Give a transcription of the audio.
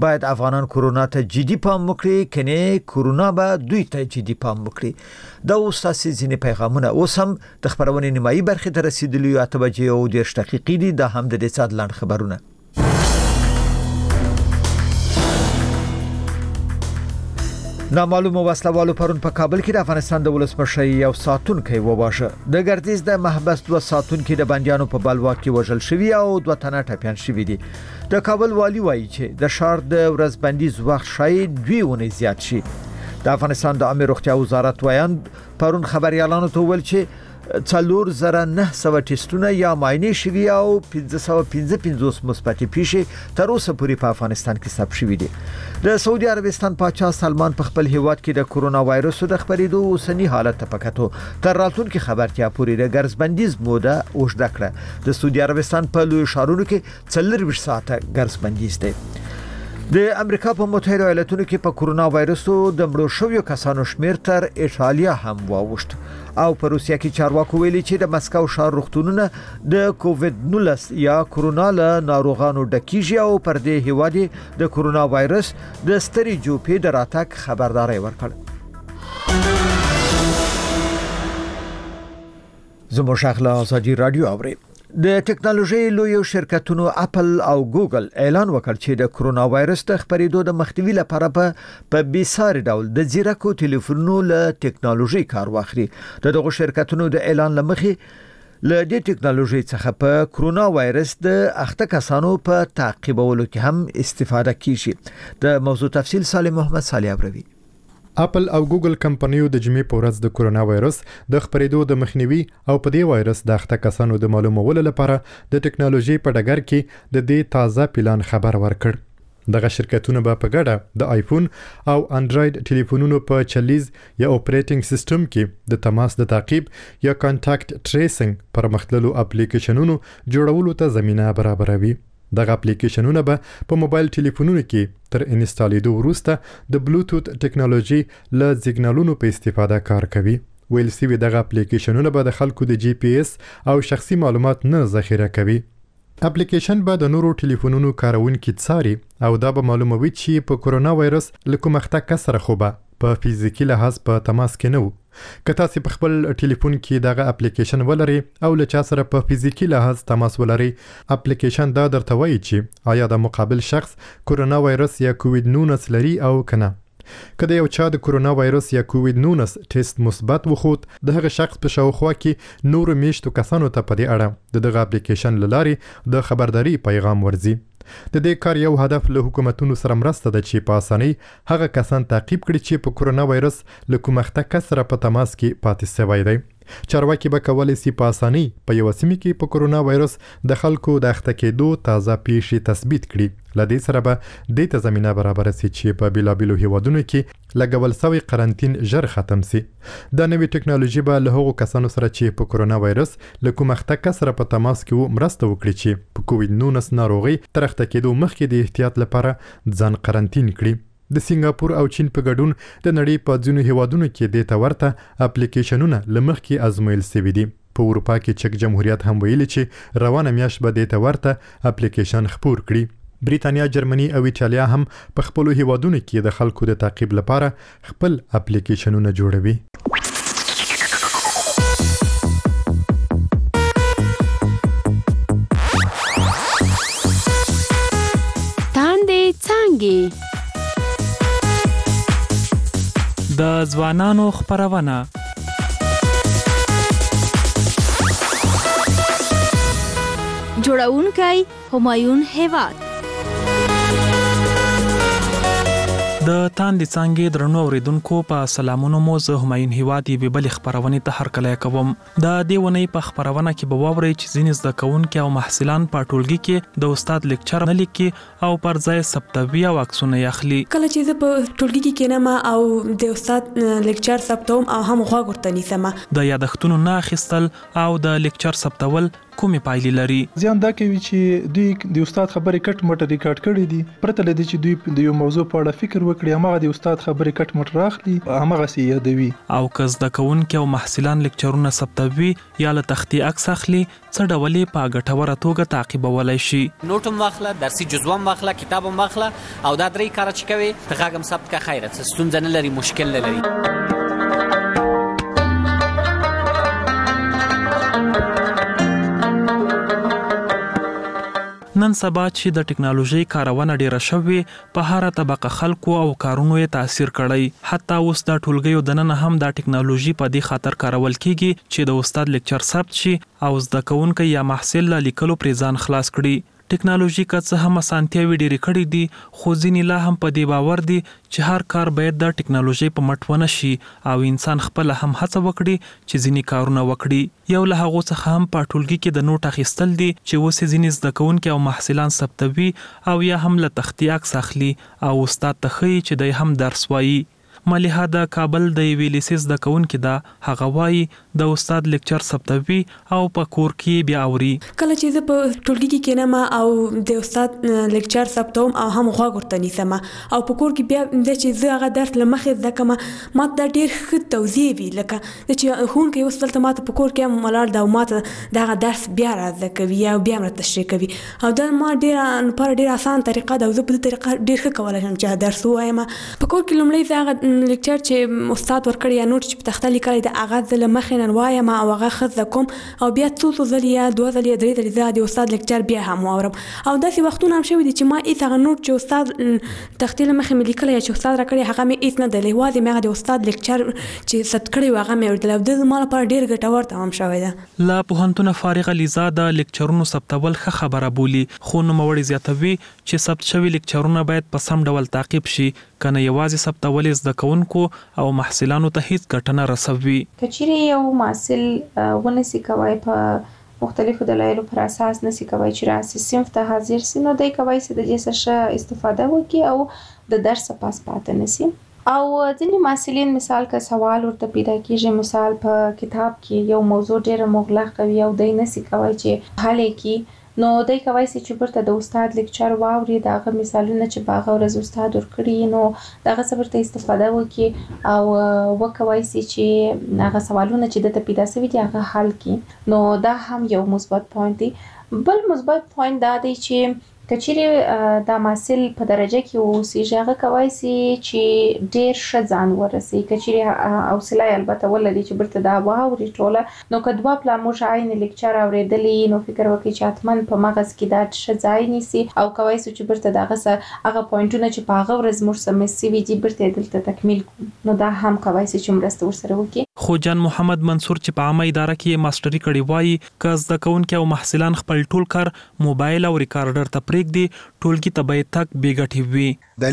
باید افغانان کرونا ته جدي پام وکړي کنه کرونا به دوی ته جدي پام وکړي دا اوس تاسو ځینې پیغامونه اوس هم د خبرونې نیمایي برخې ته رسیدلی او 8:10 دقیقې دي د هم د صد لاند خبرونه نامعلومه وسلوالو پرون په کابل کې د افغانستان د ولسمشر یو ساتونکی وواژه د ګردیز د محبس 2 ساتونکي د بنديانو په بلوا کې وژل شوی او 2 تنه ټپيان شوی دي د کابل والی وایي چې د شهر د ورځبندیز وخت شاید 2 ونې زیات شي د افغانستان د عامه روغتیا وزارت وایي پرون خبريالانو ته ویل چې 4900 ټیسټونه یا معاینې شوي او 555 مثبت پیښې تر اوسه پورې په افغانستان کې ثبت شوي دي د سعودي عربستان پاچا سلمان په خپل هیواد کې د کورونا وایرس د خبرېدو اوسنی حالت ته پکاتو تر راتلونکي خبرتیا پورې د ګرځبندیز موده اوږده کړه د سعودي عربستان په لوی ښارونو کې 24 ساعته ګرځبندیز دی د امریکا په متحده ایالاتونو کې په کورونا وایرس د مړو شویو کسانو شمیر تر ایټالیا هم واوښت او په روسیا کې چارواکو ویلي چې د مسکو ښار روغتونونه د کووید 19 یا کورونا له ناروغانو ډکیږي او پر دې هیواد د کورونا وایرس د ستري جوپې د راتګ خبرداري ورکړه زموږ شغله ازادي رادیو اوري د ټکنالوژي لوی شرکتونو اپل او ګوګل اعلان وکړ چې د کورونا وایرس د خبرېدو د مخنیوي لپاره په بیساري ډول د زیرکو ټلیفونونو له ټکنالوژي کار واخلي دغه شرکتونو د اعلان لمخې له دې ټکنالوژي څخه په کورونا وایرس د اخته کسانو په تعقیبولو کې هم استفاده کیږي د موضوع تفصیل صالح محمد صالح ابروي اپل او ګوګل کمپنیو د جمعې په ورځ د کورونا وایرس د خبرېدو د مخنیوي او په دې وایرس د اخته کسانو د معلومولو لپاره د ټکنالوژي په ډګر کې د دې تازه پلان خبر ورکړ دغه شرکتونه به په ګډه د آیفون او انډراید ټلیفونونو په چلیز یا اپریټینګ سیستم کې د تماس د تعقیب یا کانټاکټ ټریسینګ پرمختللو اپلیکیشنونو جوړولو ته زمينه برابروي دغه اپلیکیشنونه به په موبایل ټلیفونونو کې تر انسټالیدو وروسته د بلوتوث ټکنالوژي له سیګنالونو په استفاده کار کوي ویل سوي دغه اپلیکیشنونه به د خلکو د جی پی اس او شخصي معلومات نه ذخیره کوي اپلیکیشن به د نورو ټلیفونونو کارونکو څاري او دا به معلوموي چې په کورونا وایرس له کومه کس سره خو به په فزیکی لحاظ په تماس کې نه وو که تاسو په خپل ټلیفون کې دغه اپلیکیشن ولرئ او له چا سره په فزیکی لحاظ تماس ولرئ اپلیکیشن دا درته وایي چې آیا د مقابل شخص کورونا وایرس یا کووید 19 لري او کنه کله یو چا د کورونا وایرس یا کووید 19 ټیسټ مثبت وخوت د هغه شخص په شاوخوا کې نور میشتو کسانو ته په دې اړه دغه اپلیکیشن لاري د خبرداري پیغام ورزي د دې کار یو هدف له حکومتونو سره مرسته ده چې په اسانۍ هغه کسان تعقیب کړي چې په کورونا وایرس له کومه کس سره په تماس کې پاتې شوی دی چارواکي به کولای شي په اسانۍ په یو سیمه کې په کورونا وایرس د خلکو د اخته کېدو تازه پیښې تثبیت کړي لدې سره به د ته زمينه برابر شي چې په بلابلو هیوادونو کې لګول شوی قرنټین ژر ختم شي د نوې ټکنالوژي به له هغو کسانو سره چې په کورونا وایرس له کومه کس سره په تماس کې مرسته وکړي چې په کووید 19 ناروغي تر اخته کېدو مخکې د احتیاط لپاره ځان قرنټین کړي د سنگاپور او چین په ګډون د نړۍ په ځینو هیوادونو کې د تورته اپلیکیشنونه لمخکې ازمویل شوي دي په اروپا کې چک جمهوریت هم ویلي چې روانه میاشت به د تورته اپلیکیشن خپور کړي بریتانیا جرمني او ایټالیا هم په خپل هیوادونو کې د خلکو د تعقیب لپاره خپل اپلیکیشنونه جوړوي تاندې څانګې د ځوانانو خبرونه جوړونکی همایون هیواد د تاندې څانګې درنو اوریدونکو په سلامونو مو زه همایون هیواد یې بل خبرونه ته هرکلی کوم د دیونی په خبرونه کې به واورئ چې ځینې زده کوونکي او محصلان په ټولګي کې د استاد لیکچر نه لیکي او پر ځای ثبتوي او عکسونه اخلي کله چې زه په ټولګي کې کېنم او د استاد لیکچر ثبتوم او هم غوږ ورته نیسم د یادښتونو نه اخیستل او د لیکچر ثبتول کومې پایلې لري؟ ځان دا کوي چې دوی د استاد خبرې کټ مټ ریکارډ کړي دي، پرته لدی چې دوی د یو موضوع په اړه فکر وکړي، هغه د استاد خبرې کټ مټ راخلي، هغه سي یادوي. او که زده کوونکي او محصلان لیکچرونه ثبتوي یا له تختې عکس اخلي، څه ډول یې په ګټوره توګه تعقیبولای شي؟ نوټم واخله، درسي جزوم واخله، کتابم واخله، او دا درې کار چې کوي ته غاګم ثبت کا خیره، څه ستونزه نه لري، مشکل نه لري. نن سبا چې د ټکنالوژي کارونه ډیره شوې، په هر طبقه خلکو او کارونو یې تاثیر کړی. حتی اوس د ټولګیو دننه هم د ټکنالوژي په دې خاطر کارول کیږي چې د استاد لیکچر ثبت شي او زده کوونکي یا محصل له لیکلو پرې ځان خلاص کړي. ټکنالوژي که څه هم اسانتیاوي ډېرې کړې دي، خو ځینې لا هم په دې باور دي چې هر کار باید د ټکنالوژي په مټ ونه شي او انسان خپل هم هڅه وکړي چې ځینې کارونه وکړي. یو له هغو څخه هم په ټولګي کې د نوټ اخیستل دي چې اوس ځینې زده کوونکي او محصلان ثبتوي او یا هم له تختې عکس اخلي او استاد ته ښیي چې دی هم درس وایي. ملیحه د کابل د یوې لیسې زده کوونکې ده. هغه وایي د استاد لیکچر ثبتوي او په کور کې بیا اوري. کله چې زه په ټولګي کې کېنم او د استاد لیکچر ثبتوم او هم غوږ ورته نیسم او په کور کې بیا د چې زه هغه درس له مخې زده کوم، ما ته ډېر ښه توضیح وي، لکه چې ښوونکی اوس دلته ما ته په کور کې هم ولاړ ده او ما ته دغه درس بیا را زده کوي یا بیا مې تشریح کوي، او دا ما ډېره اسان طریقه ده او زه په دې طریقه ډېر ښه کولی شم چې درس ووایم. په کور کې لومړی زه هغه لیکچر چې استاد ورکړی یا نوټ چې په تخته لیکلی د هغه زه له مخې نه وایم او هغه ښه زده کوم، او بیا څو ځلې یا 2 ځلې یا 3 ځلې زه د استاد لیکچر بیا هم واورم. او داسې وختونه هم شوي دي چې ما هېڅ هغه نوټ چې استاد تختې له مخې مې لیکلی یا چې استاد راکړی هغه مې هېڅ نه دی، یوازې مې هغه د استاد لیکچر چې ثبت کړی و هغه مې اورېدلی، او دا زما لپاره ډېر ګټور تمام شوی ده. له پوهنتونه فارغه لیزا د لیکچرونو ثبتول ښه خبره بولي، خو نوموړی زیاتوي چې ثبت شوي لیکچرونه باید په سم ډول تعقیب شي، کنه یوازې ثبتول زده کوونکو او محصلانو ته هیڅ ګټه نه رسوي. کچېرې یو محصل ونسي کوای په مختلفو دلایلو پر اساس نسي کوای چې راسي صنف ته حاضر سي، نو دی کوای چې د دې څخه استفاده وکړي او د درس پاس پاتې نسي. او ځینې محصلین مثال که سوال ورته پیدا کیږي، مثال په کتاب کې یو موضوع ډېره مغلقه وي او دی نسي کوای چې حل کړي، نو دی کوای شي چې ورته د استاد لیکچر واوري، د هغه مثالونه چې په هغه ورځ استاد ورکړي نو د هغه څخه ورته استفاده وکړي او وکوای شي چې هغه سوالونه چې دته پیدا شوي دي هغه حل کړي. نو دا هم یو مثبت پوینټ دی. بل مثبت پوینټ دا دی چې کچېرې دا محصل په درجه کې اوسېږي، هغه کوای شي چې ډېر ښه ځان ورسوي. کچېرې حوصله یې البته ولري چې بیرته دا واوري ټوله، نو که 2 پلا موږ عین لیکچر اورېدلی نو فکر وکړي چې حتما په مغز کې دا ښه ځای نیسي او کوای شي چې بیرته د هغه پوینټونه چې په هغه ورځ موږ سم سوي دي بیرته یې دلته تکمیل کړو، نو دا هم کوای شي چې مرسته ورسره وکړي. خو جان محمد منصور چې په عامه اداره کې ماستري کړې وایي که زده کوونکي او محصلان خپل ټول کار موبایل او ریکارډر ته پرېږدي، ټولګي ته به یې تګ بې ګټې وي.